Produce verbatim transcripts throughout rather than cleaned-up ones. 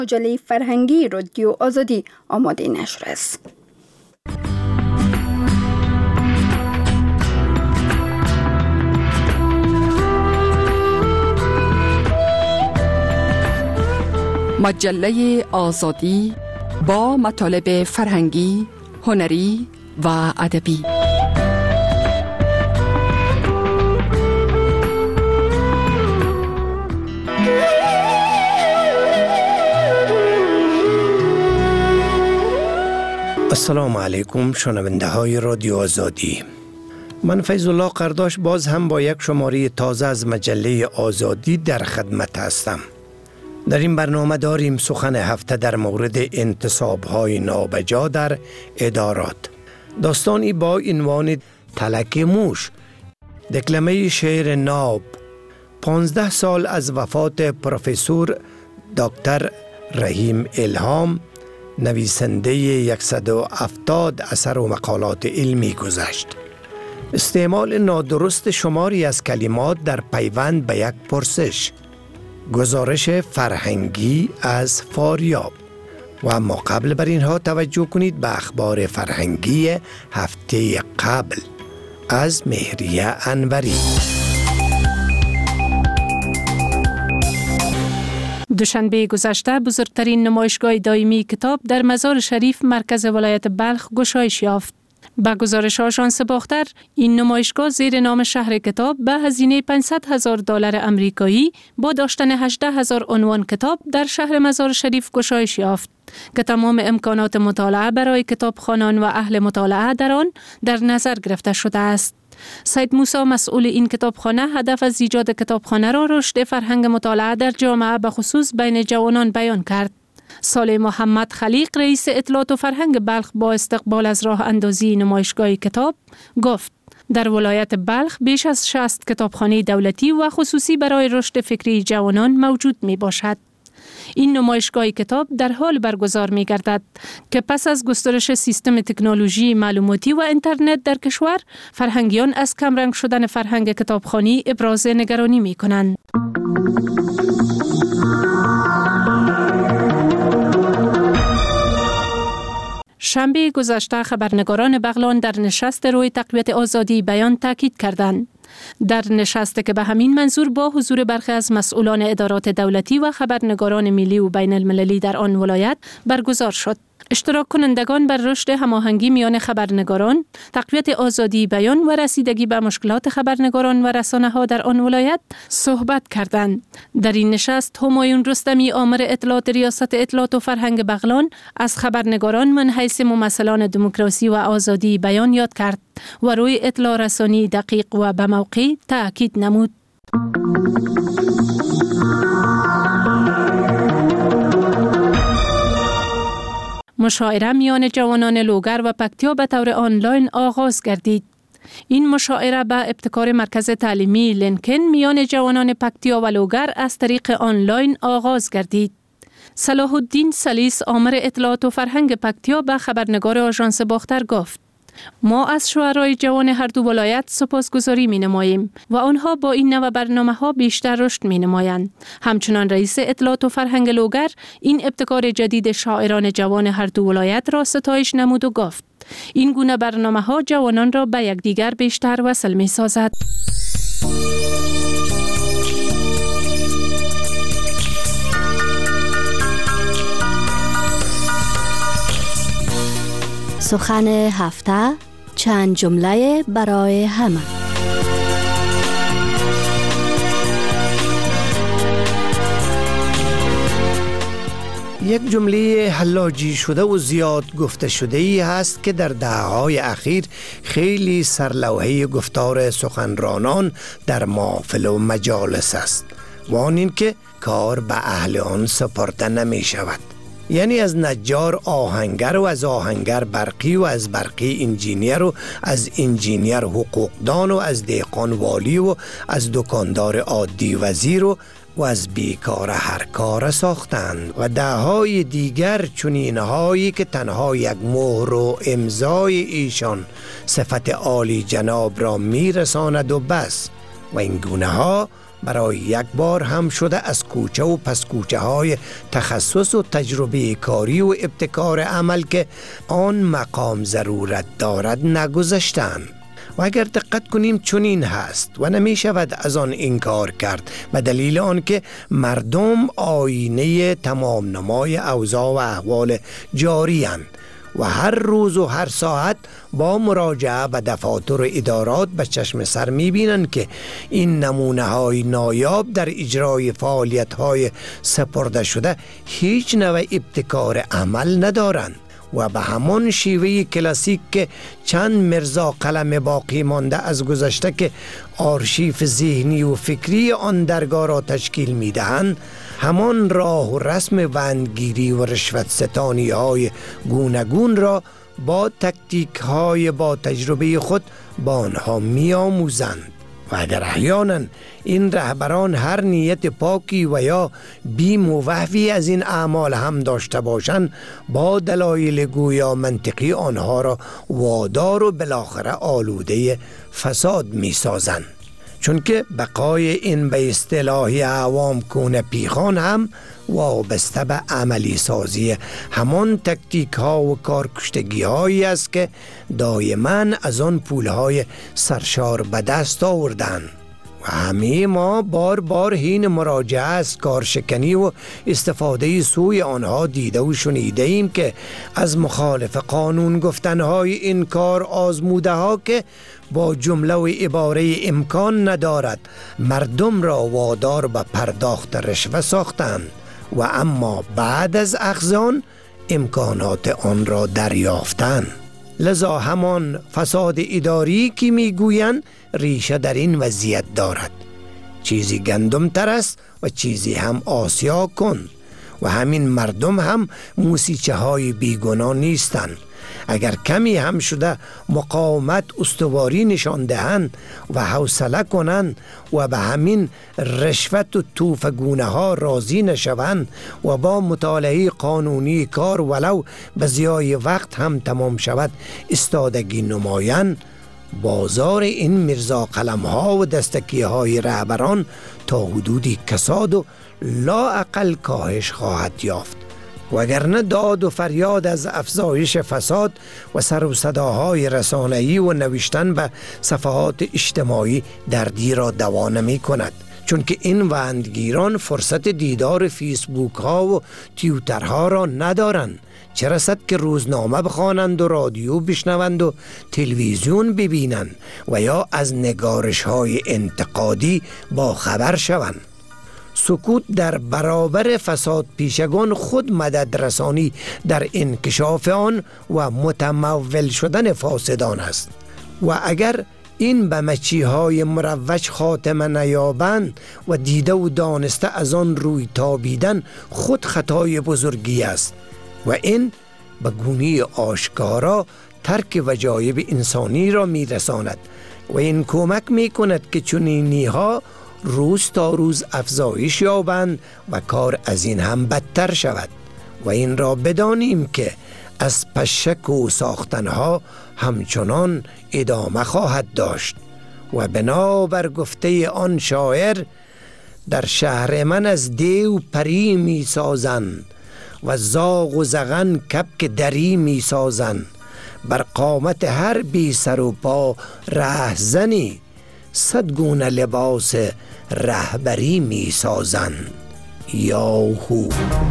مجله فرهنگی رادیو آزادی آماده نشر است. مجله آزادی با مطالب فرهنگی، هنری و ادبی. السلام علیکم شنونده های رادیو آزادی. من فیض الله قرداش باز هم با یک شماره تازه از مجله آزادی در خدمت هستم. در این برنامه داریم سخن هفته در مورد انتصاب های نابجا در ادارات. داستانی با عنوان تلک موش. دکلمه شعر ناب. پانزده سال از وفات پروفسور دکتر رحیم الهام، نویسنده صد و هفتاد اثر و مقالات علمی گذشت. استعمال نادرست شماری از کلمات در پیوند به یک پرسش. گزارش فرهنگی از فاریاب. و اما قبل بر اینها توجه کنید به اخبار فرهنگی هفته قبل از مهریه انوری. دوشنبه گذشته بزرگترین نمایشگاه دائمی کتاب در مزار شریف مرکز ولایت بلخ گشایش یافت. با گزارش آژانس باختر، این نمایشگاه زیر نام شهر کتاب به هزینه پانصد هزار دلار آمریکایی با داشتن هجده هزار عنوان کتاب در شهر مزار شریف گشایش یافت که تمام امکانات مطالعه برای کتابخوانان و اهل مطالعه در آن در نظر گرفته شده است. سید موسی مسئول این کتابخانه هدف از ایجاد کتابخانه را رشد فرهنگ مطالعه در جامعه به خصوص بین جوانان بیان کرد. صالح محمد خلیق رئیس اطلاعات و فرهنگ بلخ با استقبال از راه اندازی نمایشگاه کتاب گفت: در ولایت بلخ بیش از شصت کتابخانه دولتی و خصوصی برای رشد فکری جوانان موجود می باشد. این نمایشگاه کتاب در حال برگزار می گردد که پس از گسترش سیستم تکنولوژی معلوماتی و اینترنت در کشور، فرهنگیان از کمرنگ شدن فرهنگ کتابخوانی ابراز نگرانی می کنند. شنبه گذشته خبرنگاران بغلان در نشست روی تقویت آزادی بیان تاکید کردند. در نشست که به همین منظور با حضور برخی از مسئولان ادارات دولتی و خبرنگاران ملی و بین المللی در آن ولایت برگزار شد. اشتراک کنندگان بر رشد هماهنگی میان خبرنگاران، تقویت آزادی بیان و رسیدگی به مشکلات خبرنگاران و رسانه‌ها در آن ولایت صحبت کردند. در این نشست همایون رستمی آمر اطلاعات ریاست اطلاعات و فرهنگ بغلان از خبرنگاران من حیث ممثلان دموکراسی و آزادی بیان یاد کرد و روی اطلاع رسانی دقیق و به موقع تأکید نمود. مشاعره میان جوانان لوگر و پکتیا به طور آنلاین آغاز گردید. این مشاعره به ابتکار مرکز تعلیمی لینکن میان جوانان پکتیا و لوگر از طریق آنلاین آغاز گردید. صلاح الدین سلیس آمر اطلاعات و فرهنگ پکتیا به خبرنگار آژانس باختر گفت: ما از شعرای جوان هر دو ولایت سپاسگزاری می نماییم و آنها با این نوع برنامه ها بیشتر رشد می نمایند. همچنان رئیس اطلاعات و فرهنگ لوگر این ابتکار جدید شاعران جوان هر دو ولایت را ستایش نمود و گفت: این گونه برنامه ها جوانان را به یکدیگر بیشتر وصل می سازد. سخن هفته، چند جمله برای همه. یک جمله حلاجی شده و زیاد گفته شده ای هست که در دهه‌های اخیر خیلی سرلوحه گفتار سخنرانان در محافل و مجالس است و آن این که کار به اهل آن سپرده نمی شود. یعنی از نجار آهنگر و از آهنگر برقی و از برقی انجینیر و از انجینیر حقوقدان و از دهقان والی و از دکاندار عادی وزیر و و از بیکار هر کار ساختند و دههای دیگر چنینهایی که تنها یک مهر و امضای ایشان صفت عالی جناب را میرساند و بس. و این گونه ها برای یک بار هم شده از کوچه و پس کوچه های تخصص و تجربه کاری و ابتکار عمل که آن مقام ضرورت دارد نگذشتند. و اگر دقت کنیم چنین هست و نمی شود از آن انکار کرد، به دلیل آنکه مردم آینه تمام نمای اوضاع و احوال جاری اند و هر روز و هر ساعت با مراجعه به دفاتر و ادارات به چشم سر می بینند که این نمونه های نایاب در اجرای فعالیت های سپرده شده هیچ نوع ابتکار عمل ندارند و به همان شیوه کلاسیک که چند مرزا قلم باقی مانده از گذشته که آرشیف ذهنی و فکری آن درگاه را تشکیل می دهند، همان راه و رسم وندگیری و رشوت ستانی های گوناگون را با تکتیک های با تجربه خود با آنها می آموزند. و اگر احیانا این رهبران هر نیت پاکی و یا بیم و وحوی از این اعمال هم داشته باشند، با دلایل گویا منطقی آنها را وادار و بالاخره آلوده فساد می سازند. چون که بقای این به اصطلاح عوام کونه پیخان هم وابسته به عملی سازی همان تکتیک ها و کارکشتگی هایی است که دائما از آن پول های سرشار به دست آوردند. و همه ما بار بار هین مراجعه از کارشکنی و استفاده سوی آنها دیده و شنیده ایم که از مخالف قانون گفتنهای این کار آزموده ها که با جمله و عباره امکان ندارد مردم را وادار به پرداخت رشوه ساختند و اما بعد از اخذان امکانات آن را دریافتند. لذا همان فساد اداری که میگویند ریشه در این وضعیت دارد. چیزی گندم تر است و چیزی هم آسیا کن و همین مردم هم موسیچه های بیگناه نیستند. اگر کمی هم شده مقاومت استواری نشان دهند و حوصله کنند و به همین رشوت و توفگونه ها راضی نشوند و با مطالعه قانونی کار ولو به ضیاع وقت هم تمام شود استادگی نمایند، بازار این مرزا قلم ها و دستکی های رهبران تا حدودی کساد و لا اقل کاهش خواهد یافت. وگرنه داد و فریاد از افزایش فساد و سر و صداهای رسانه‌ای و نوشتن به صفحات اجتماعی دردی را دوا نمی کند، چون که این وندگیران فرصت دیدار فیسبوک ها و توییتر ها را ندارند، چه رسد که روزنامه بخوانند و رادیو بشنوند و تلویزیون ببینند و یا از نگارش های انتقادی با خبر شوند. سکوت در برابر فساد پیشگان خود مدد رسانی در انکشاف آن و متمول شدن فاسدان است. و اگر این به مچیهای مروج خاتمه نیابند و دیده و دانسته از آن روی تابیدن خود خطای بزرگی است و این به گونه آشکارا ترک وجایب انسانی را می رساند و این کمک می کند که چنینی ها روز تا روز افزایش یابند و کار از این هم بدتر شود. و این را بدانیم که از پشک و ساختنها همچنان ادامه خواهد داشت و بنابر گفته آن شاعر در شهر من از دیو پری می سازند و زاغ و زغن کپک دری می سازند، بر قامت هر بی سر و پا رهزنی صد گونه لباس رهبری می سازند. یاهو.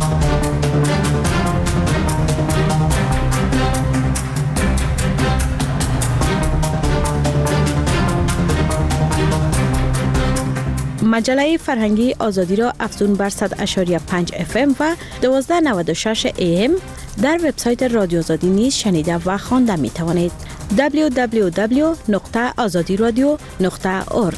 مجله فرهنگی آزادی را افزون بر صد اشاری پنج اف ام و دوازده نود و شش ای ام در وبسایت رادیو آزادی نیز شنیده و خوانده می توانید. دبلیو دبلیو دبلیو نقطه آزادی رادیو نقطه اورگ.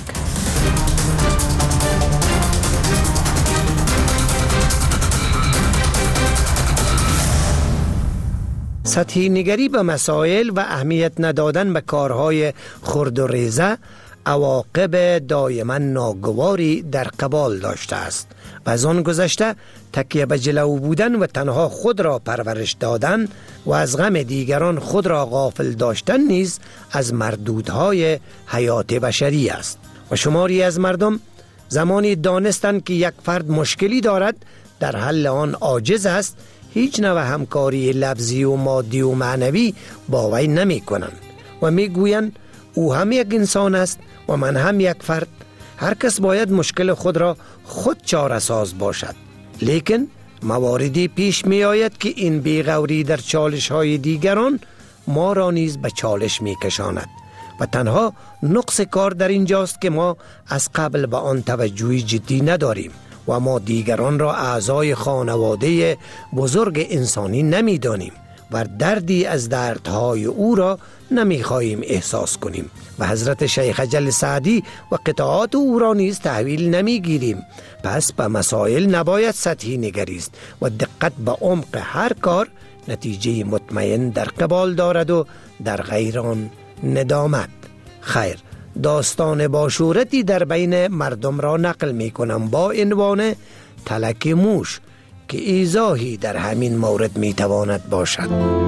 سطحی نگری به مسائل و اهمیت ندادن به کارهای خرد و ریزه عواقب دائما ناگواری در قبال داشته است و از آن گذشته تکیه به جلو بودن و تنها خود را پرورش دادن و از غم دیگران خود را غافل داشتن نیز از مردودهای حیات بشری است و شماری از مردم زمانی دانستند که یک فرد مشکلی دارد در حل آن عاجز است، هیچ نوع همکاری لفظی و مادی و معنوی با وی نمی کنند و می گویند او هم یک انسان است و من هم یک فرد. هر کس باید مشکل خود را خود چاره ساز باشد. لیکن مواردی پیش می آید که این بیغوری در چالش های دیگران ما را نیز به چالش می کشاند و تنها نقص کار در اینجاست که ما از قبل به آن توجهی جدی نداریم و ما دیگران را اعضای خانواده بزرگ انسانی نمی دانیم و دردی از دردهای او را نمی خواهیم احساس کنیم و حضرت شیخ اجل سعدی و قطعات او را نیز تحویل نمی گیریم. پس به مسائل نباید سطحی نگریست و دقت به عمق هر کار نتیجه مطمئن در قبال دارد و در غیران ندامت. خیر، داستان باشورتی در بین مردم را نقل می کنم با عنوان تلک موش که ایضاحی در همین مورد می تواند باشد.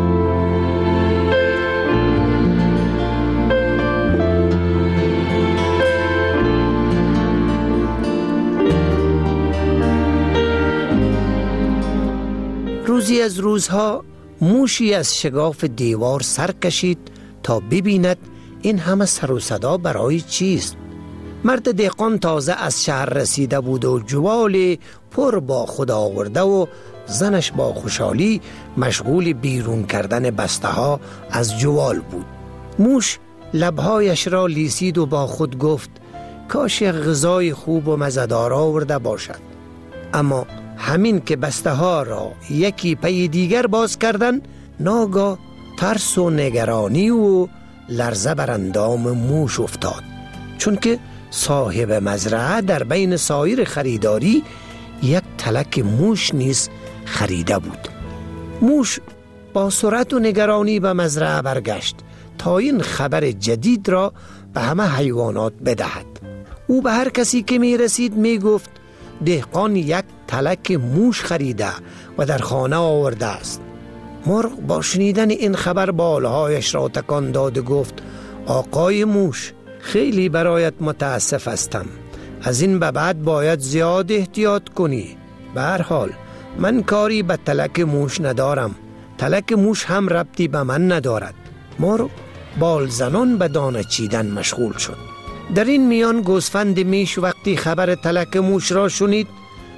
روزی از روزها موشی از شگاف دیوار سر کشید تا ببیند این همه سر و صدا برای چیست. مرد دهقان تازه از شهر رسیده بود و جوال پر با خود آورده و زنش با خوشحالی مشغول بیرون کردن بسته ها از جوال بود. موش لبهایش را لیسید و با خود گفت کاش یک غذای خوب و مزه‌دار آورده باشد. اما همین که بسته ها را یکی پی دیگر باز کردن، ناگاه ترس و نگرانی و لرزه بر اندام موش افتاد، چون که صاحب مزرعه در بین سایر خریداری یک تلک موش نیز خریده بود. موش با سرعت و نگرانی به مزرعه برگشت تا این خبر جدید را به همه حیوانات بدهد. او به هر کسی که می رسید می گفت دهقان یک تلک موش خریده و در خانه آورده است. مرغ با شنیدن این خبر بالهایش را تکان داد و گفت آقای موش، خیلی برایت متاسف هستم. از این به بعد باید زیاد احتیاط کنی. به هر حال من کاری به تلک موش ندارم. تلک موش هم ربطی به من ندارد. مرغ بال زنان به دانه چیدن مشغول شد. در این میان گوسفند میش وقتی خبر تلک موش را شنید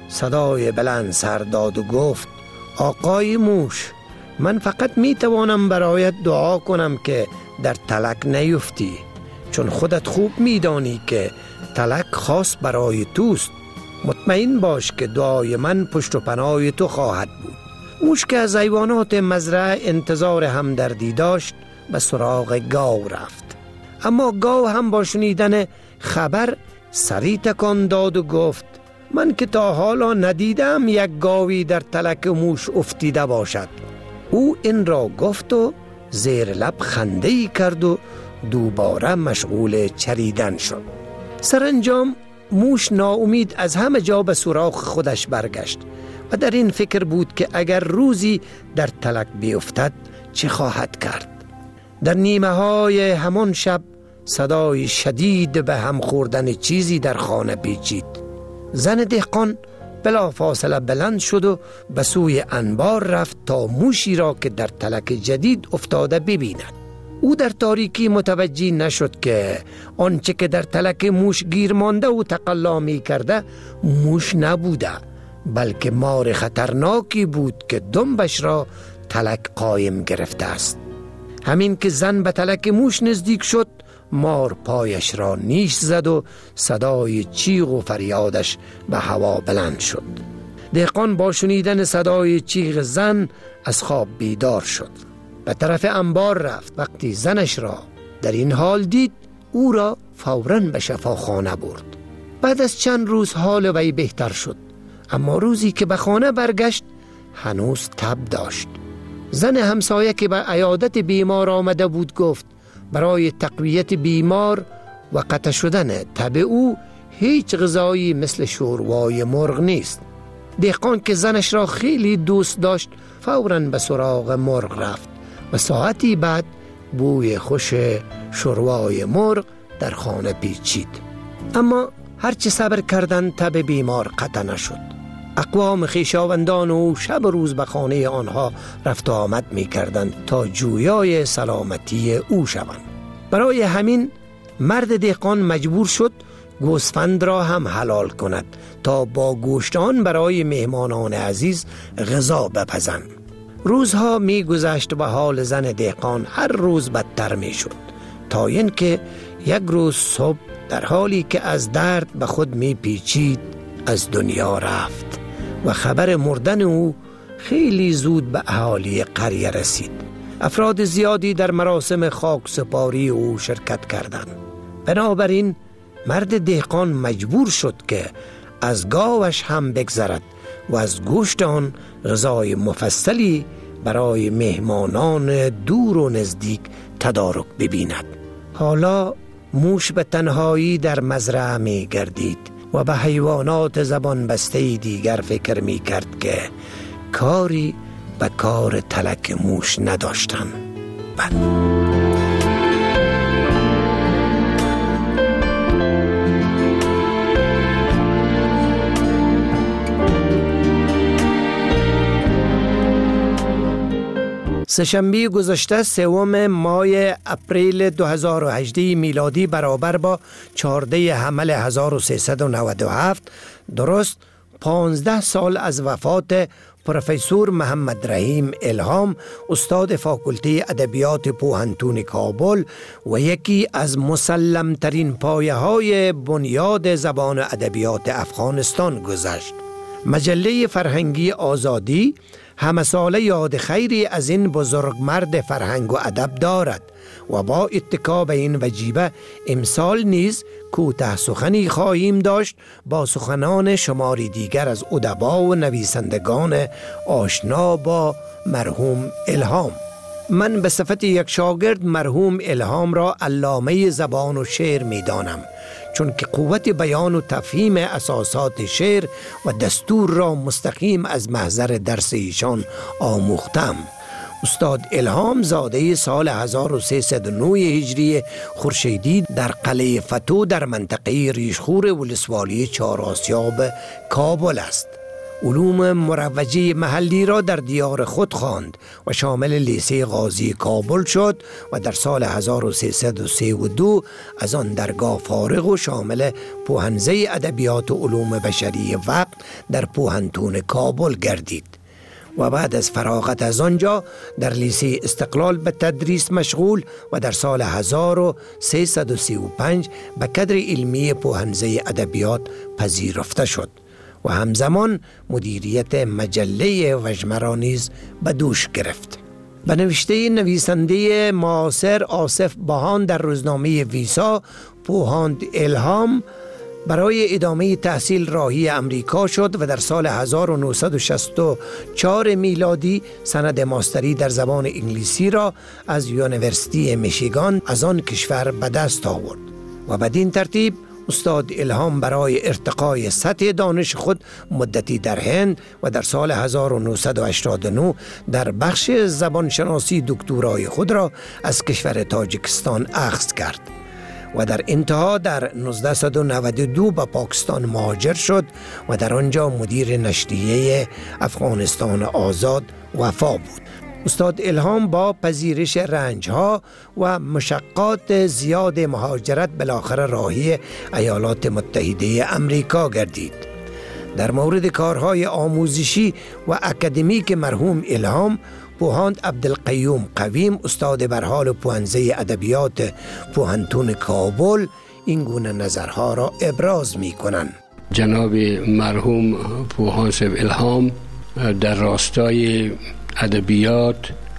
صدای بلند سر داد و گفت آقای موش، من فقط می توانم برایت دعا کنم که در تلک نیفتی، چون خودت خوب می دانی که تلک خاص برای توست. مطمئن باش که دعای من پشت و پناه تو خواهد بود. موش که از حیوانات مزرعه انتظار همدردی داشت به سراغ گاو رفت. اما گاو هم با شنیدن خبر سری تکان داد و گفت من که تا حالا ندیدم یک گاوی در تلک موش افتیده باشد. او این را گفت و زیر لب خنده‌ای کرد و دوباره مشغول چریدن شد. سرانجام موش ناامید از همه جا به سراغ خودش برگشت و در این فکر بود که اگر روزی در تلک بیفتد چه خواهد کرد. در نیمه های همان شب صدای شدید به هم خوردن چیزی در خانه پیچید. زن دهقان بلا فاصله بلند شد و به سوی انبار رفت تا موشی را که در تلک جدید افتاده ببیند. او در تاریکی متوجه نشد که آنچه که در تلک موش گیر مانده و تقلا می کرده موش نبوده، بلکه مار خطرناکی بود که دنبش را تلک قایم گرفته است. همین که زن به تلک موش نزدیک شد، مار پایش را نیش زد و صدای چیغ و فریادش به هوا بلند شد. دهقان با شنیدن صدای چیغ زن از خواب بیدار شد. به طرف انبار رفت. وقتی زنش را در این حال دید، او را فوراً به شفاخانه برد. بعد از چند روز حال وی بهتر شد، اما روزی که به خانه برگشت هنوز تب داشت. زن همسایه که به عیادت بیمار آمده بود گفت برای تقویت بیمار و قطع شدن تب او هیچ غذایی مثل شوروای مرغ نیست. دهقان که زنش را خیلی دوست داشت فوراً به سراغ مرغ رفت و ساعتی بعد بوی خوش شوروای مرغ در خانه پیچید. اما هرچی صبر کردند تب بیمار قطع نشد. اقوام خویشاوندان او شب و روز به خانه آنها رفت و آمد می کردند تا جویای سلامتی او شوند. برای همین مرد دهقان مجبور شد گوسفند را هم حلال کند تا با گوشت آن برای مهمانان عزیز غذا بپزند. روزها می گذشت و حال زن دهقان هر روز بدتر می شد تا اینکه یک روز صبح در حالی که از درد به خود می پیچید از دنیا رفت و خبر مردن او خیلی زود به اهالی قریه رسید. افراد زیادی در مراسم خاک سپاری او شرکت کردند. بنابراین مرد دهقان مجبور شد که از گاوش هم بگذرد و از گوشت آن غذای مفصلی برای مهمانان دور و نزدیک تدارک ببیند. حالا موش به تنهایی در مزرعه می گردید و به حیوانات زبان بسته دیگر فکر می کرد که کاری به کار تلک موش نداشتند. سه‌شنبه گذشته سوم ماه اپریل دو هزار و هجده میلادی برابر با چهارده حمل هزار و سیصد و نود و هفت درست پانزده سال از وفات پروفسور محمد رحیم الهام، استاد فاکولته ادبیات پوهنتون کابل و یکی از مسلمترین پایه های بنیاد زبان ادبیات افغانستان گذشت. مجله فرهنگی آزادی همه ساله یاد خیری از این بزرگ مرد فرهنگ و ادب دارد و با اتکا به این وجیبه امسال نیز کوتاه سخنی خواهیم داشت با سخنان شماری دیگر از ادبا و نویسندگان آشنا با مرحوم الهام. من به صفت یک شاگرد مرحوم الهام را علامه زبان و شعر می دانم، چون که قوت بیان و تفهیم اساسات شعر و دستور را مستقیم از محضر درس ایشان آموختم. استاد الهام زاده سال هزار و سیصد و نه هجری خورشیدی در قلعه فتو در منطقه ریشخور ولسوالی چهار آسیاب کابل است. علوم مروجه محلی را در دیار خود خواند و شامل لیسه غازی کابل شد و در سال هزار و سیصد و سی و دو از آن درگاه فارغ و شامل پوهنزه ادبیات و علوم بشری وقت در پوهنتون کابل گردید و بعد از فراغت از آنجا در لیسه استقلال به تدریس مشغول و در سال هزار و سیصد و سی و پنج به کادر علمی پوهنزه ادبیات پذیرفته شد و همزمان مدیریت مجله وجمرا نیز به دوش گرفت. به نوشته نویسنده معاصر آصف باهان در روزنامه ویسا، پوهاند الهام برای ادامه تحصیل راهی امریکا شد و در سال هزار و نهصد و شصت و چهار میلادی سند ماستری در زبان انگلیسی را از یونیورسیتی میشیگان از آن کشور به دست آورد و بدین ترتیب استاد الهام برای ارتقای سطح دانش خود مدتی در هند و در سال هزار و نهصد و هشتاد و نه در بخش زبانشناسی دکترای خود را از کشور تاجیکستان اخذ کرد و در انتها در نوزده نود و دو به پاکستان مهاجر شد و در آنجا مدیر نشریه افغانستان آزاد وفا بود. استاد الهام با پذیرش رنجها و مشقات زیاد مهاجرت بالاخره راهی ایالات متحده امریکا گردید. در مورد کارهای آموزشی و اکادمیک مرحوم الهام، پوهاند عبدالقیوم قویم استاد برحال پوهنزه ادبیات پوهنتون کابل این گونه نظرها را ابراز می کنند. جناب مرحوم پوهاند الهام در راستای ادبیات،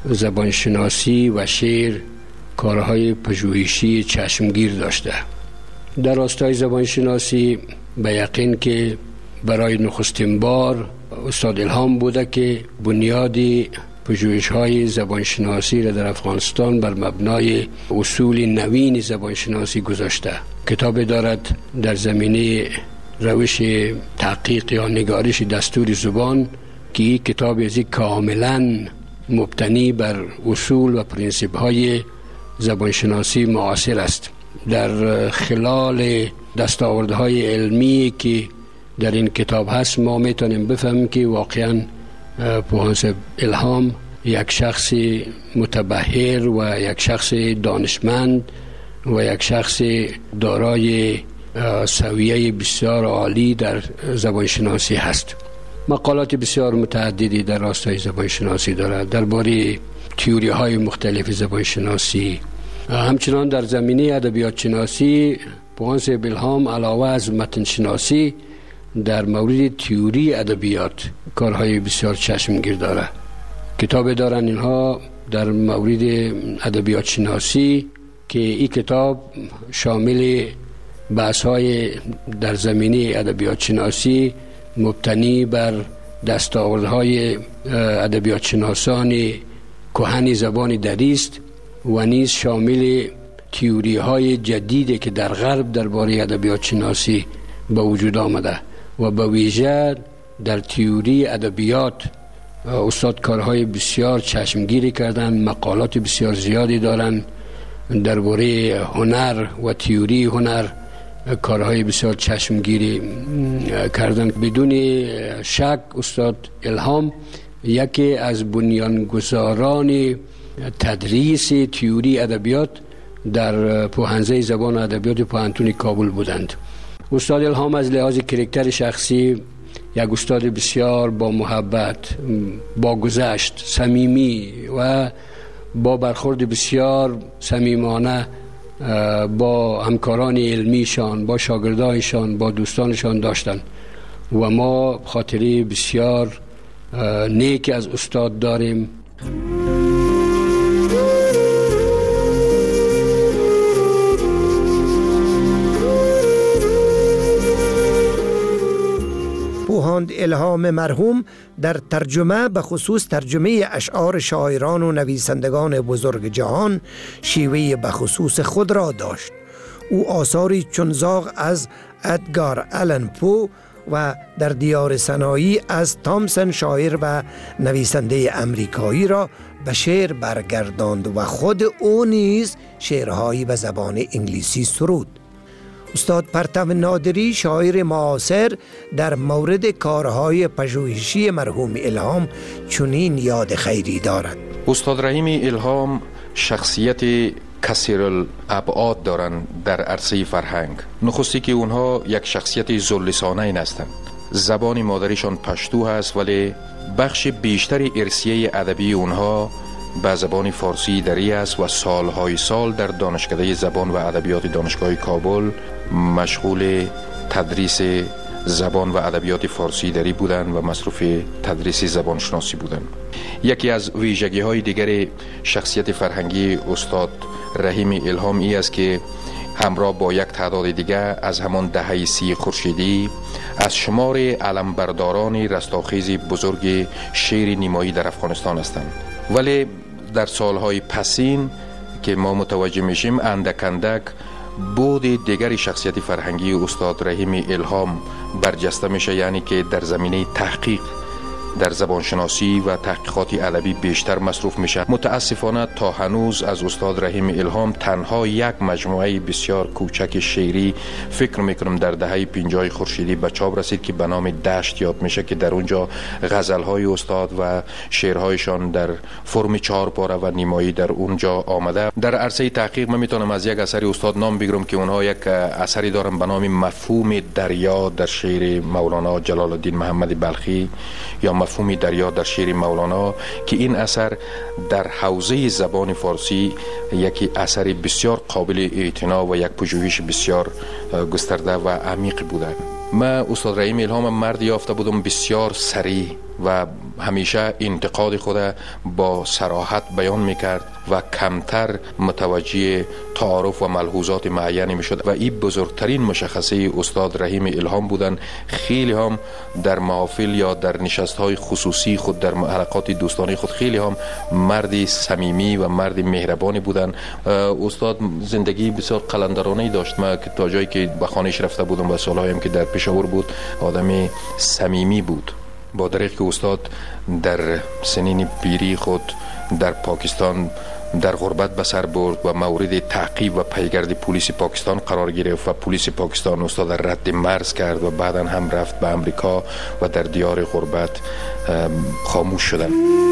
زبانشناسی و شعر کارهای پژوهشی چشمگیر داشته. در راستای زبانشناسی به یقین که برای نخستین بار استاد الهام بوده که بنیادی پژوهش‌های زبانشناسی را در افغانستان بر مبنای اصول نوین زبانشناسی گذاشته. کتاب دارد در زمینه روش تحقیق یا نگارش دستور زبان که این کتاب از کاملا مبتنی بر اصول و پرینسیپ های زبانشناسی معاصر است. در خلال دستاوردهای علمی که در این کتاب هست ما میتونیم بفهمیم که واقعا پوهان صاحب الهام یک شخص متبحر و یک شخص دانشمند و یک شخص دارای سویه بسیار عالی در زبان شناسی هست. مقالات بسیار متعددی در راستای زبان شناسی دارد، درباره تئوری های مختلف زبان شناسی. همچنان در زمینه ادبیات شناسی پوهان صاحب الهام علاوه از متن شناسی در مورد تئوری ادبیات کارهای بسیار چشمگیر داره. کتاب دارن اینها در مورد ادبیات شناسی که این کتاب شامل بحث های در زمینه ادبیات شناسی مبتنی بر دستاوردهای ادبیات شناسان کهن زبان دری است و نیز شامل تئوری های جدیدی که در غرب درباره ادبیات شناسی به وجود آمده و به ویژه در تئوری ادبیات استاد کارهای بسیار چشمگیری کردن، مقالات بسیار زیادی دارن درباره هنر و تئوری هنر، کارهای بسیار چشمگیری کردن. بدون شک استاد الهام یکی از بنیانگذاران تدریس تئوری ادبیات در پوهنزه زبان و ادبیات پوهنتون کابل بودند. استاد الهام از لحاظ کاراکتر شخصی یک استاد بسیار با محبت، با گذشت، صمیمی و با برخورد بسیار صمیمانه با همکاران علمیشان، با شاگردایشان، با دوستانشان داشتند و ما خاطره بسیار نیک از استاد داریم. پوهاند الهام مرحوم در ترجمه به خصوص ترجمه اشعار شاعران و نویسندگان بزرگ جهان شیوه به خصوص خود را داشت. او آثاری چونزاغ از ادگار آلن پو و در دیار سنایی از تامسون شاعر و نویسنده امریکایی را به شعر برگرداند و خود او نیز شعرهایی به زبان انگلیسی سرود. استاد پرتو نادری شاعر معاصر در مورد کارهای پژوهشی مرحوم الهام چنین یاد خیری دارد: استاد رحیم الهام شخصیت کثیر الابعاد دارند در عرصه فرهنگ. نخستی که اونها یک شخصیت ذواللسانین هستند. زبان مادریشان پشتو هست ولی بخش بیشتر ارثیه ادبی اونها به زبان فارسی دری است و سالهای سال در دانشکده زبان و ادبیات دانشگاه کابل مشغول تدریس زبان و ادبیات فارسی دری بودند و مصروف تدریس زبان شناسی بودند. یکی از ویژگی های دیگر شخصیت فرهنگی استاد رحیم الهام ای است که همراه با یک تعداد دیگر از همان دهه سی خورشیدی از شمار علمبرداران رستاخیز بزرگ شعر نیمایی در افغانستان هستند، ولی در سالهای پسین که ما متوجه میشیم اندک اندک بود دیگر شخصیت فرهنگی استاد رحیم الهام برجسته میشه، یعنی که در زمینه تحقیق در زبان شناسی و تحقیقات ادبی بیشتر مصروف میشه. متاسفانه تا هنوز از استاد رحیم الهام تنها یک مجموعه بسیار کوچک شعری فکر میکنم در دهه پنجاه خورشیدی به چاپ رسید که به نام دشت یاد میشه که در اونجا غزلهای استاد و شعرهایشان در فرم چهار پاره و نیمایی در اونجا آمده. در عرصه تحقیق من میتونم از یک اثر استاد نام بگیرم که اونها یک اثری دارن به نام مفهوم دریا در شعر مولانا جلال الدین محمد بلخی یا مفهوم دریا در شعر مولانا، که این اثر در حوزه زبان فارسی یکی اثر بسیار قابل اعتنا و یک پژوهش بسیار گسترده و عمیق بوده. من استاد رحیم الهام مرد یافته بودم بسیار سریع و همیشه انتقاد خود با صراحت بیان میکرد و کمتر متوجه تعارف و ملحوظات معینی میشد و این بزرگترین مشخصه استاد رحیم الهام بودن. خیلی هم در محافل یا در نشستهای خصوصی خود در حلقات دوستانه خود خیلی هم مرد صمیمی و مرد مهربانی بودن. استاد زندگی بسیار قلندرانه داشت. من که تا جایی که به خانه‌اش رفته بودم و سالهایم که در پشاور بود آدم صمیمی بود. با دریغ که استاد در سنین پیری خود در پاکستان در غربت به سر برد و مورد تعقیب و پیگرد پلیس پاکستان قرار گرفت و پلیس پاکستان استاد رد مرز کرد و بعدا هم رفت به امریکا و در دیار غربت خاموش شدند.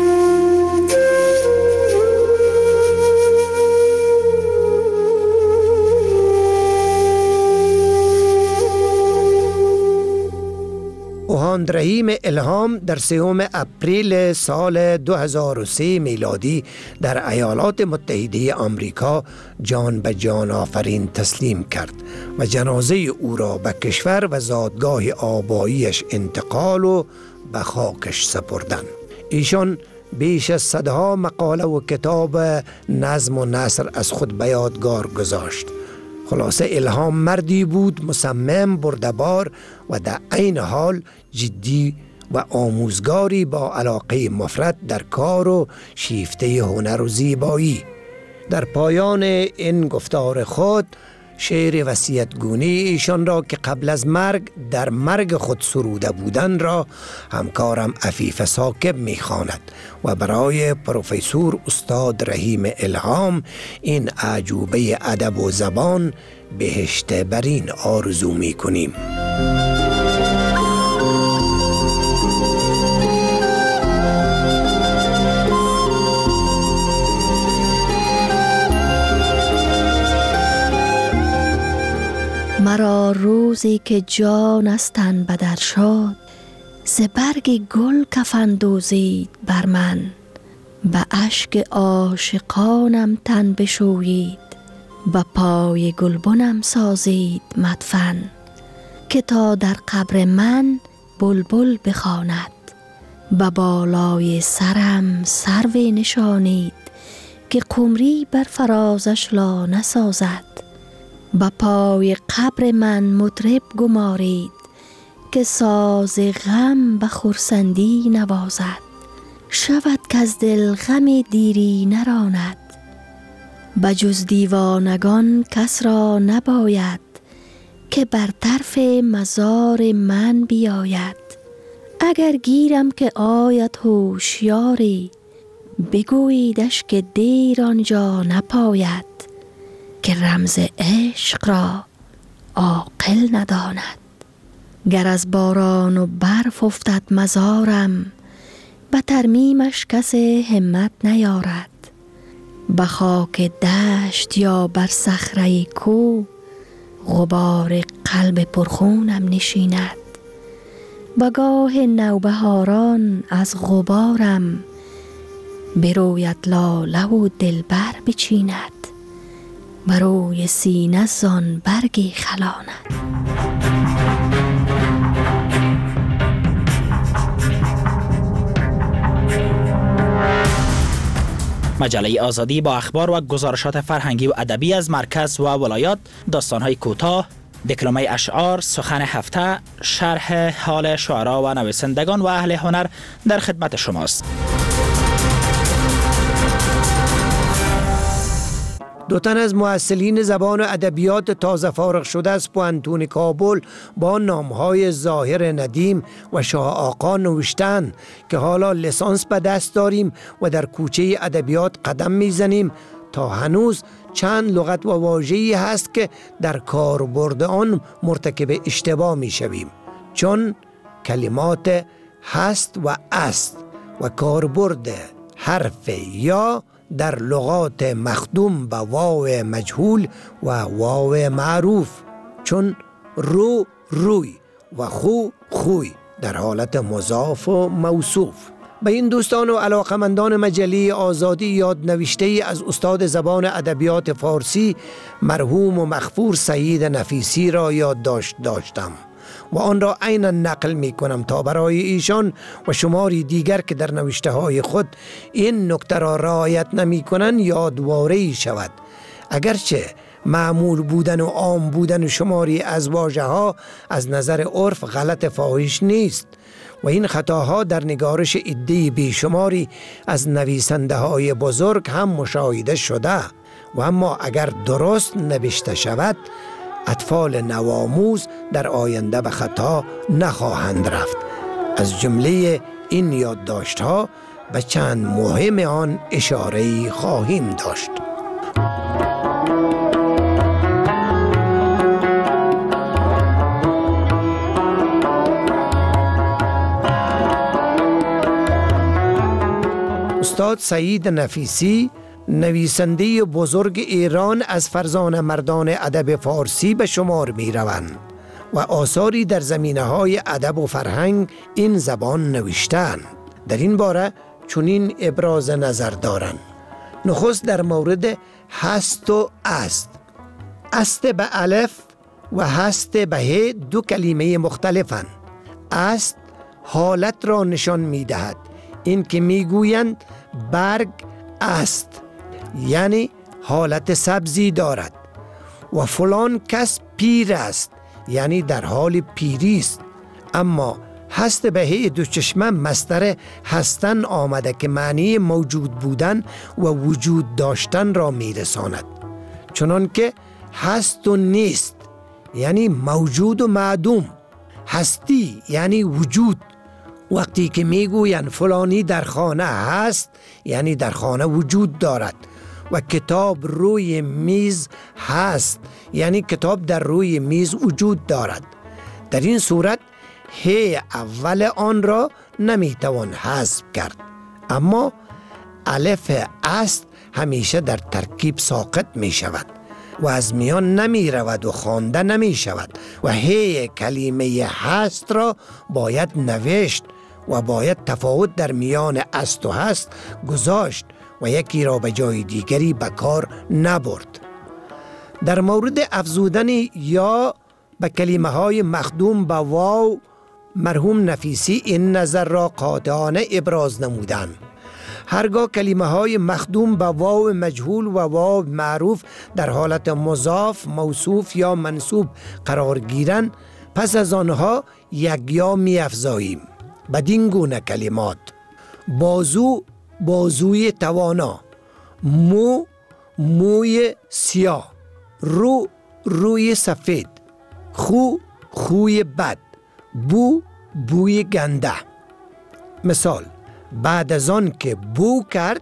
اوهاند رحیم الهام در سوم اپریل سال دو هزار و سه میلادی در ایالات متحده آمریکا جان به جان آفرین تسلیم کرد و جنازه او را به کشور و زادگاه آباییش انتقال و به خاکش سپردند. ایشان بیش از صدها مقاله و کتاب نظم و نثر از خود به یادگار گذاشت. خلاصه الهام مردی بود مصمم، بردبار و در عین حال جدی و آموزگاری با علاقه مفرط در کار و شیفته هنر و زیبایی. در پایان این گفتار خود شعر وصیت‌گونی ایشان را که قبل از مرگ در مرگ خود سروده بودن را همکارم عفیف ثاقب می‌خواند و برای پروفسور استاد رحیم الهام این اعجوبه ادب و زبان بهشت برین آرزو می‌کنیم. مرا روزی که جان از تن بدر شد، ز برگ گل کفن دوزید بر من. به اشک عاشقانم تن بشویید، به پای گلبنم سازید مدفن. که تا در قبر من بلبل بخواند، به بالای سرم سرو نشانید. که قمری بر فرازش لا نسازد، به پای قبر من مطرب گمارید. که ساز غم به خرسندی نوازد، شود که از دل غم دیری نراند. به جز دیوانگان کس را نباید، که بر طرف مزار من بیاید. اگر گیرم که آید هوشیاری، بگوییدش که دیر آنجا نپاید. که رمز عشق را عاقل نداند، گر از باران و برف افتد مزارم. به ترمیمش کس همت نیارد، به خاک دشت یا بر صخره کو. غبار قلب پرخونم نشیند، به گاه نوبهاران از غبارم. بروید لاله و دلبر بچیند، بروی سینه زان برگی خلاند. مجله آزادی با اخبار و گزارشات فرهنگی و ادبی از مرکز و ولایات، داستان‌های کوتاه، دکلمه اشعار، سخن هفته، شرح حال شعرا و نویسندگان و اهل هنر در خدمت شماست. دو تن از مؤثرین زبان و ادبیات تازه فارغ شده از پوانتون کابل با نامهای ظاهر ندیم و شاه آقا نوشتند که حالا لیسانس به دست داریم و در کوچه ادبیات قدم میزنیم تا هنوز چند لغت و واژه‌ای هست که در کاربرد آن مرتکب اشتباه میشویم، چون کلمات هست و است و کاربرد حرف یا در لغات مخدوم به واو مجهول و واو معروف، چون رو روی و خو خوی در حالت مضاف و موصوف. به این دوستان و علاقمندان مجله آزادی یاد نوشته از استاد زبان ادبیات فارسی مرحوم و مغفور سعید نفیسی را یادداشت داشتم و آن را عیناً نقل می کنم تا برای ایشان و شماری دیگر که در نوشته های خود این نکته را رعایت نمی کنند یادواره‌ای شود. اگرچه معمول بودن و عام بودن شماری از واژه ها از نظر عرف غلط فاحش نیست و این خطاها در نگارش عده بیشماری از نویسنده های بزرگ هم مشاهده شده و اما اگر درست نوشته شود اطفال نوآموز در آینده به خطا نخواهند رفت. از جمله این یادداشت ها به چند مهم آن اشاره خواهیم داشت. استاد سعید نفیسی نویسنده بزرگ ایران از فرزان مردان ادب فارسی به شمار می روند و آثاری در زمینه‌های ادب و فرهنگ این زبان نوشتند. در این باره چنین ابراز نظر دارند: نخست در مورد هست و است. است به الف و هست به ه دو کلمه مختلفند. است حالت را نشان می دهد. این که می گویند برگ است یعنی حالت سبزی دارد و فلان کس پیر است یعنی در حال پیری است. اما هست به ه دو چشمه مصدر هستن آمده که معنی موجود بودن و وجود داشتن را می رساند. چنان که هست و نیست یعنی موجود و معدوم. هستی یعنی وجود. وقتی که می گویند فلانی در خانه هست یعنی در خانه وجود دارد. و کتاب روی میز هست یعنی کتاب در روی میز وجود دارد. در این صورت ه اول آن را نمیتوان حذف کرد، اما الف است همیشه در ترکیب ساقط می شود و از میان نمی رود و خوانده نمی شود و ه کلمه هست را باید نوشت و باید تفاوت در میان است و هست گذاشت و یکی را به جای دیگری به کار نبرد. در مورد افزودن یا به کلمه های مخدوم به واو مرحوم نفیسی این نظر را قاطعانه ابراز نمودند: هرگاه کلمه های مخدوم به واو مجهول و واو معروف در حالت مضاف، موصوف یا منصوب قرار گیرند، پس از آنها یک یا می افزاییم. بدین گونه کلمات: بازو بازوی توانا، مو موی سیاه، رو روی سفید، خو خوی بد، بو بوی گنده. مثال: بعد از آن که بو کرد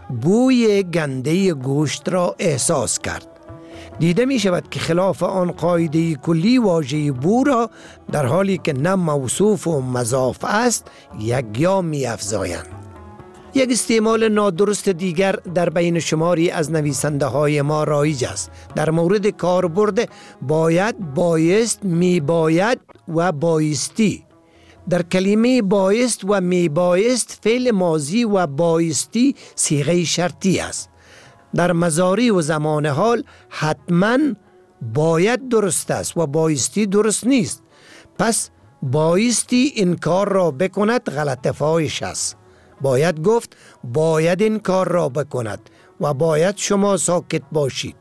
بوی گنده گوشت را احساس کرد. دیده می شود که خلاف آن قاعده کلی واژه بو را در حالی که نه موصوف و مضاف است یک یا می افزایند. یک استعمال نادرست دیگر در بین شماری از نویسنده های ما رایج است. در مورد کاربرد باید، بایست، می باید و بایستی. در کلمه بایست و می بایست فعل ماضی و بایستی صیغه شرطی است. در مضارع و زمان حال حتما باید درست است و بایستی درست نیست. پس بایستی این کار را بکند غلط فاحش است. باید گفت باید این کار را بکند و باید شما ساکت باشید.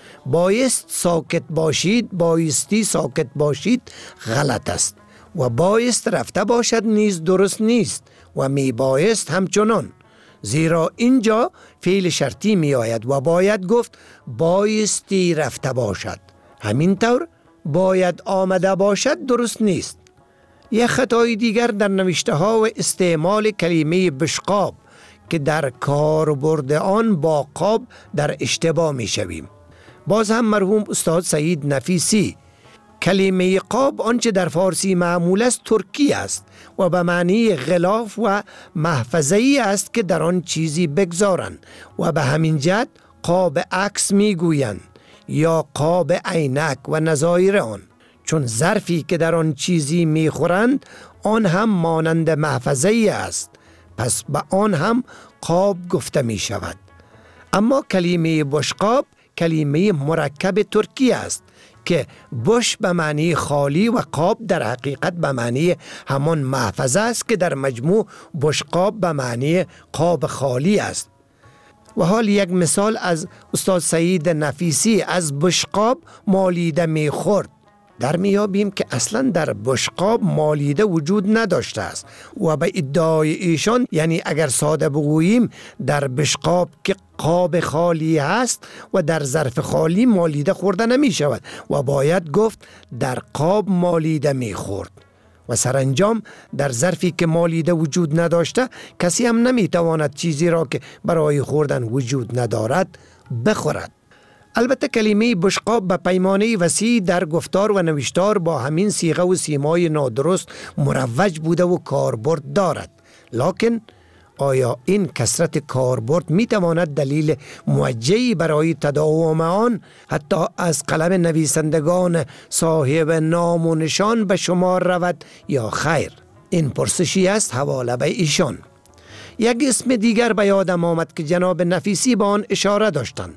بایست ساکت باشید، بایستی ساکت باشید غلط است و بایست رفته باشد نیز درست نیست و می بایست همچنان، زیرا اینجا فعل شرطی می آید و باید گفت بایستی رفته باشد. همینطور باید آمده باشد درست نیست. یک خطای دیگر در نوشته ها و استعمال کلمه بشقاب که در کاربرد آن با قاب در اشتباه می شویم. باز هم مرحوم استاد سعید نفیسی: کلمه قاب آنچه در فارسی معمول است ترکی است و به معنی غلاف و محفظه‌ای است که در آن چیزی بگذارند و به همین جهت قاب عکس می گویند یا قاب عینک و نظایر آن، چون ظرفی که در آن چیزی می خورند آن هم مانند محفظه‌ای است، پس به آن هم قاب گفته می شود. اما کلمه بشقاب کلمه مرکب ترکی است که بش به معنی خالی و قاب در حقیقت به معنی همان محفظه است که در مجموع بشقاب به معنی قاب خالی است. و حال یک مثال از استاد سعید نفیسی از بشقاب مالیده می خورد. در میابیم که اصلا در بشقاب مالیده وجود نداشته است و به ادعای ایشان، یعنی اگر ساده بگوییم، در بشقاب که قاب خالی هست و در ظرف خالی مالیده خورده نمی شود و باید گفت در قاب مالیده می خورد و سرانجام در ظرفی که مالیده وجود نداشته کسی هم نمیتواند چیزی را که برای خوردن وجود ندارد بخورد. البته کلمه بشقاب به پیمانه وسیع در گفتار و نوشتار با همین صیغه و سیمای نادرست مروج بوده و کاربرد دارد، لکن آیا این کثرت کاربرد می تواند دلیل موجهی برای تداوم آن حتی از قلم نویسندگان صاحب نام و نشان به شمار رود یا خیر؟ این پرسشی است حواله به ایشان. یک اسم دیگر به یادم آمد که جناب نفیسی به آن اشاره داشتند،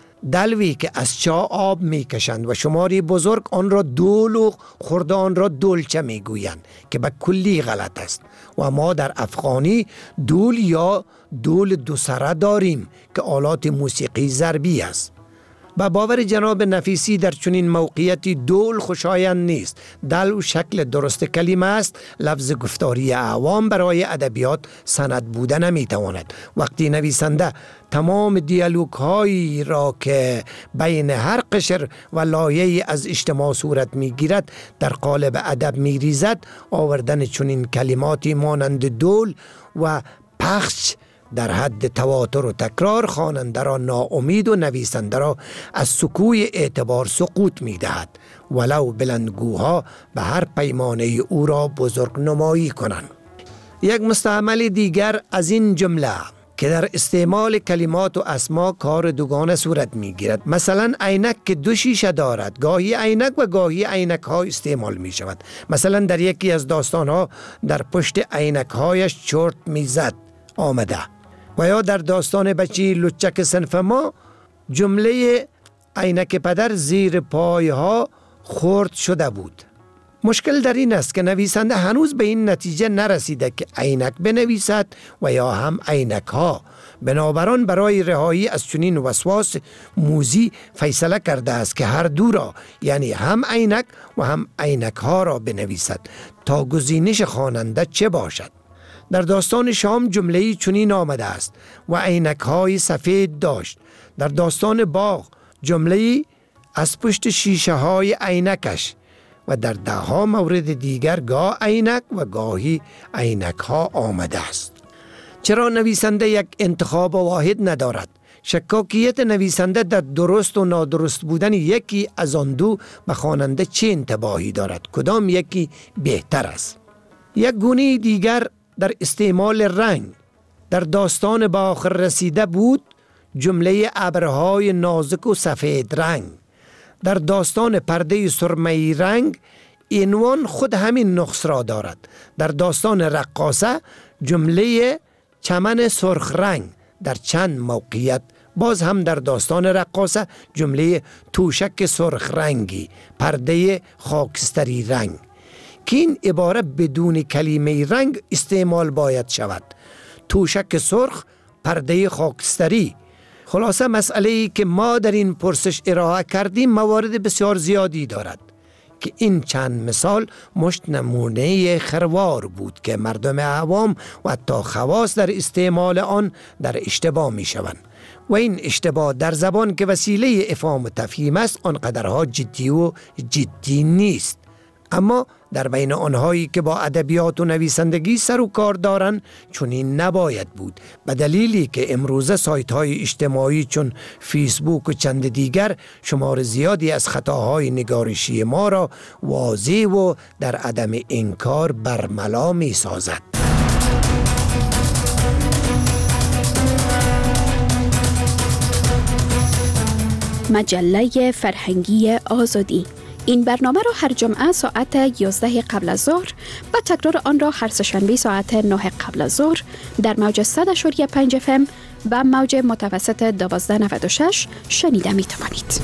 دلوی که از چاه آب می کشند و شماری بزرگ آن را دول و خرد آن را دولچه می گویند که به کلی غلط است و ما در افغانی دول یا دول دو سره داریم که آلات موسیقی ضربی است. به باور جناب نفیسی در چنین موقعیتی دول خوشایند نیست. دلو شکل درست کلمه است، لفظ گفتاری عوام برای ادبیات سند بوده نمیتواند. وقتی نویسنده تمام دیالوگ هایی را که بین هر قشر و لایه‌ای از اجتماع صورت میگیرد در قالب ادب میریزد، آوردن چنین کلماتی مانند دول و پخش در حد تواتر و تکرار خواننده را ناامید و نویسنده را از سکوی اعتبار سقوط می دهد، ولو بلندگوها به هر پیمانه او را بزرگ نمایی کنند. یک مستعمل دیگر از این جمله که در استعمال کلمات و اسما کار دوگانه صورت می گیرد. مثلا عینک که دو شیشه دارد، گاهی عینک و گاهی عینک ها استعمال می شود. مثلا در یکی از داستان ها در پشت عینک هایش چرت می زد آمده، و یا در داستان بچی لچک صنف ما جمله عینک پدر زیر پای ها خرد شده بود. مشکل در این است که نویسنده هنوز به این نتیجه نرسیده که عینک بنویسد و یا هم عینک ها. بنابراین برای رهایی از چنین وسواس موذی فیصله کرده است که هر دو را، یعنی هم عینک و هم عینک ها را بنویسد تا گزینش خواننده چه باشد. در داستان شام جمله‌ای چنین آمده است: و عینک های سفید داشت. در داستان باغ جمله‌ای از پشت شیشه های عینکش، و در ده ها مورد دیگر گاه عینک و گاهی عینک ها آمده است. چرا نویسنده یک انتخاب واحد ندارد؟ شکاکیت نویسنده در درست و نادرست بودن یکی از آن دو به خواننده چه انتباهی دارد؟ کدام یکی بهتر است؟ یک گونه دیگر در استعمال رنگ. در داستان به آخر رسیده بود جمله ابرهای نازک و سفید رنگ. در داستان پرده سرمه‌ای رنگ عنوان خود همین نقص را دارد. در داستان رقاصه جمله چمن سرخ رنگ. در چند موقعیت باز هم در داستان رقاصه جمله توشک سرخ رنگی، پرده خاکستری رنگ، که این عبارت بدون کلمه رنگ استعمال باید شود. توشک سرخ، پرده خاکستری. خلاصه مسئله‌ای که ما در این پرسش ارائه کردیم موارد بسیار زیادی دارد که این چند مثال مشت نمونه خروار بود که مردم عوام و حتی خواص در استعمال آن در اشتباه می شوند، و این اشتباه در زبان که وسیله افهام و تفهیم است آنقدرها جدی و جدی نیست. اما در بین آنهایی که با ادبیات و نویسندگی سر و کار دارند چنین نباید بود، به دلیلی که امروزه سایت های اجتماعی چون فیسبوک و چند دیگر شمار زیادی از خطاهای نگارشی ما را واضح و در عدم انکار برملا می سازد. مجله فرهنگی آزادی. این برنامه را هر جمعه ساعت یازده قبل از ظهر و تکرار آن را هر سه‌شنبه ساعت نه قبل از ظهر در موج صد و پنج اف ام و موج متوسط دوازده نود و شش شنیده می توانید.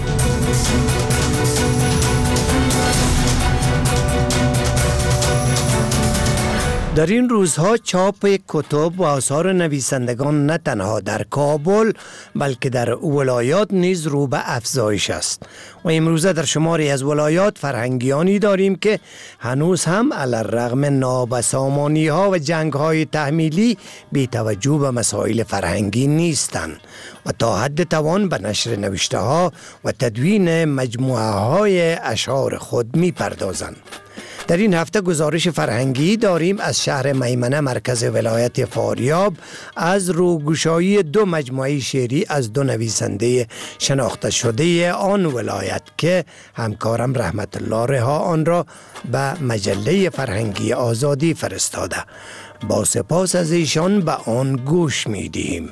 در این روزها چاپ کتب و آثار نویسندگان نه تنها در کابل بلکه در ولایات نیز رو به افزایش است و امروزه در شماری از ولایات فرهنگیانی داریم که هنوز هم علی الرغم نابسامانی ها و جنگ های تحمیلی بی توجه به مسائل فرهنگی نیستند و تا حد توان به نشر نوشته ها و تدوین مجموعه های اشعار خود می پردازند. در این هفته گزارش فرهنگی داریم از شهر میمنه مرکز ولایت فاریاب از روگشایی دو مجموعه شعری از دو نویسنده شناخته شده آن ولایت که همکارم رحمت الله رها آن را به مجله فرهنگی آزادی فرستاده. با سپاس از ایشان به آن گوش می دهیم.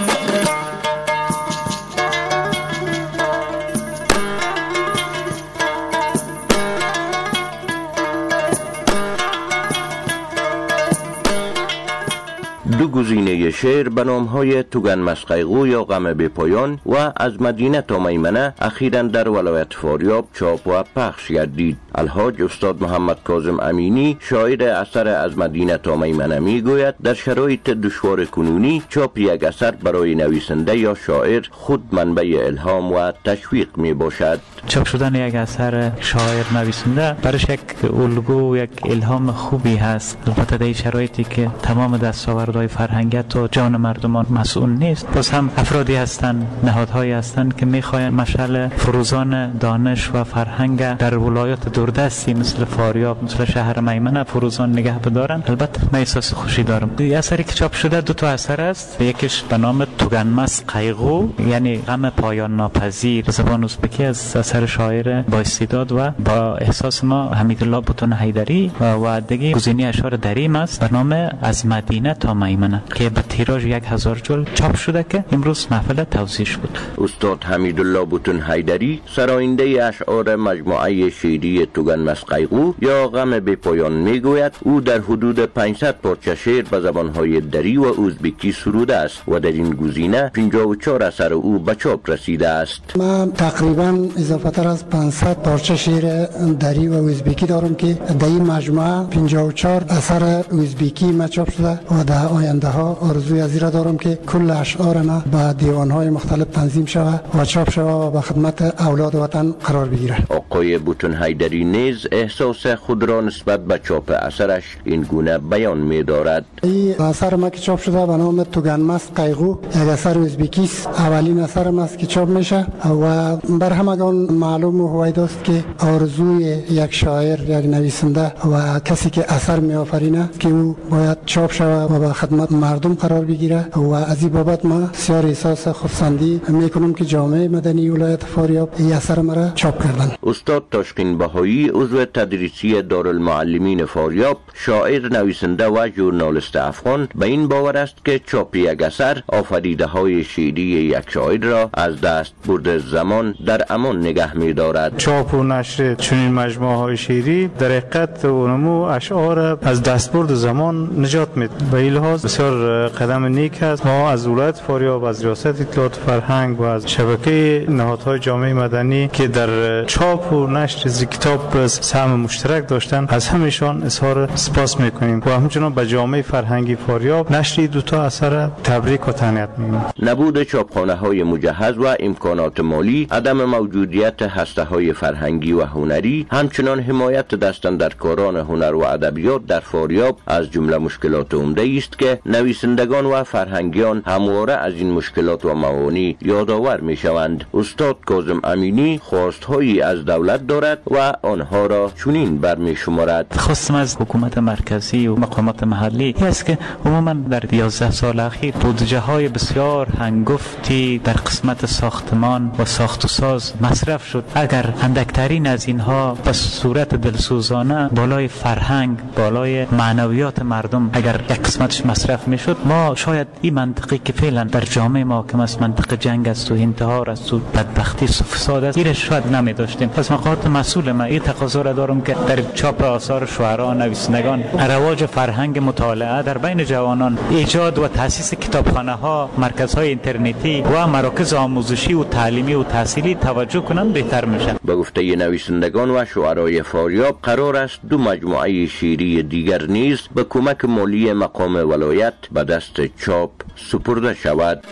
دو گزینه شعر به نام‌های توگن مسقیقو یا غم بی پایان و از مدینه تا میمنه اخیراً در ولایت فاریاب چاپ و پخش گردید. الحاج استاد محمد کاظم امینی شاعر اثر از مدینه تا میمنه میگوید در شرایط دشوار کنونی چاپ یک اثر برای نویسنده یا شاعر خود منبع الهام و تشویق می باشد. چاپ شدن یک اثر شاعر نویسنده برش یک الگو و یک الهام خوبی هست. البته در شرایطی که تمام دستاوردهای فرهنگی تا جان مردمان مسئول نیست، باز هم افرادی هستند، نهادهایی هستند که میخواهند مشعل فروزان دانش و فرهنگ در ولایات دوردستی مثل فاریاب، مثل شهر میمنه فروزان نگه بدارن. البته من احساس خوشی دارم. این اثری که چاپ شده دو تا اثر است. یکیش به نام توگنمس قیغو یعنی غم پایان ناپذیر به زبان ازبکی از اثر شاعر با استعداد و با احساس ما حمیدالله بتون حیدری و و دیگه گزینه اشعار دریم است به نام از مدینه تا میمنه که به تیراژ یک هزار جلد چاپ شده که امروز محفل توزیع شد. استاد حمیدالله بتون حیدری سراینده اشعار مجموعه شعری توگنمس قیغو یا غم بی پایان میگوید او در حدود پانصد پارچه شعر به زبانهای دری و ازبکی سروده است و در این گزینه پنجاه و چهار اثر او به چاپ رسیده است. من تقریبا اضافه تر از پانصد پارچه شعر دری و ازبکی دارم که در این مجموعه پنجاه و چهار اثر ازبکی ما چاپ شده و در آینده ها آرزوی از این دارم که کل اشعار ما به دیوانهای مختلف تنظیم شود و چاپ شود و به خدمت اولاد وطن قرار بگیره. آقای بتون حیدری نیز احساس خود را نسبت به چاپ اثرش این گونه بیان می دارد. این اثر ما که چاپ شده به نام توگنمس قیغو یک اثر ازبکی است. اولین اثر ما است که چاپ میشه و بر همگان معلوم و هویداست که آرزوی یک شاعر، یک نویسنده و کسی که اثر می آفرینه که او باید چاپ شود و به خدمت مردم قرار بگیره و از این بابت ما بسیار احساس خودسندی میکنم که جامعه مدنی ولایت فاریاب این اثر مرا چاپ کردن. استاد تاشقین بهایی عضو تدریسی دارالمعلمین فاریاب، شاعر، نویسنده و ژورنالیست افغان به این باور است که چاپ یک اثر آفریده های شعری یک شاعر را از دست برد زمان در امان نگه می دارد. چاپ و نشر چنین مجموعه های شعری در حقیقت و نمو اشعار از دستبرد زمان نجات میده. به این لحاظ بسیار قدم نیک است. ما از ولایت فاریاب، از ریاست اطلاعات فرهنگ و از شبکه نهادهای جامعه مدنی که در چاپ و نشر از کتاب سهم مشترک داشتن از همشان اظهار سپاس میکنیم و همچنان به جامعه فرهنگی فاریاب نشر دو تا اثر تبریک و تهنیت میگیم. نبود چاپخانه های مجهز و امکانات مالی، عدم موجودیت هسته های فرهنگی و هنری، همچنان حمایت دستاندرکاران هنر و ادبیات در فاریاب از جمله مشکلات عمده است که نویسندگان و فرهنگیان همواره از این مشکلات و موانع یادآور میشوند. استاد کاظم امینی خواستهایی از دولت دارد و آنها را چنین برمیشمارد. خواستم از حکومت مرکزی و مقامات محلی است که عموما در یازده سال اخیر بودجه های بسیار هنگفتی در قسمت ساختمان و ساخت و ساز مصرف شد. اگر اندکترین از اینها به صورت دلسوزانه بالای فرهنگ، بالای معنویات مردم اگر یک قسمتش مصرف میشد، ما شاید این منطقی که فعلا در جامعه ما که از منطقه جنگ است و انتحار است و بدبختی و فساد است ایرش شاید نمی داشتیم. پس مقامات مسئول ما این تقاضا را دارم که در چاپ آثار شعرا، نویسندگان، رواج فرهنگ مطالعه در بین جوانان، ایجاد و تاسیس کتابخانه ها، مرکزهای اینترنتی و مراکز آموزشی و تعلیمی و تحصیلی توجه کنند بهتر میشه. به گفته نویسندگان و شعرای فاریاب قرار است دو مجموعه شعری دیگر نیز به کمک مالی مقام ولایت به دست چاپ سپرده شود.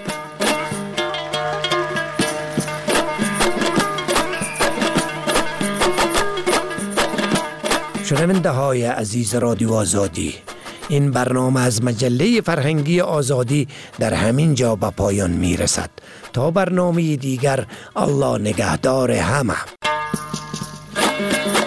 شنونده های عزیز رادیو آزادی، این برنامه از مجله فرهنگی آزادی در همین جا به پایان می رسد. تا برنامه دیگر، الله نگهدار همه.